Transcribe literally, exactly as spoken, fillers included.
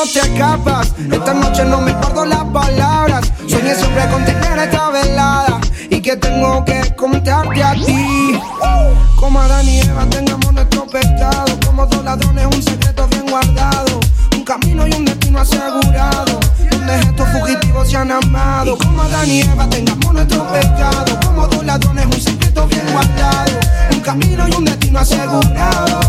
no te escapas. Esta noche no me guardo las palabras. Soñé siempre con tener esta velada y que tengo que contarte a ti. Como Adán y Eva tengamos nuestro pecado. Como dos ladrones un secreto bien guardado. Un camino y un destino asegurado. Donde estos fugitivos se han amado. Como Adán y Eva tengamos nuestro pecado. Como dos ladrones un secreto bien guardado. Un camino y un destino asegurado.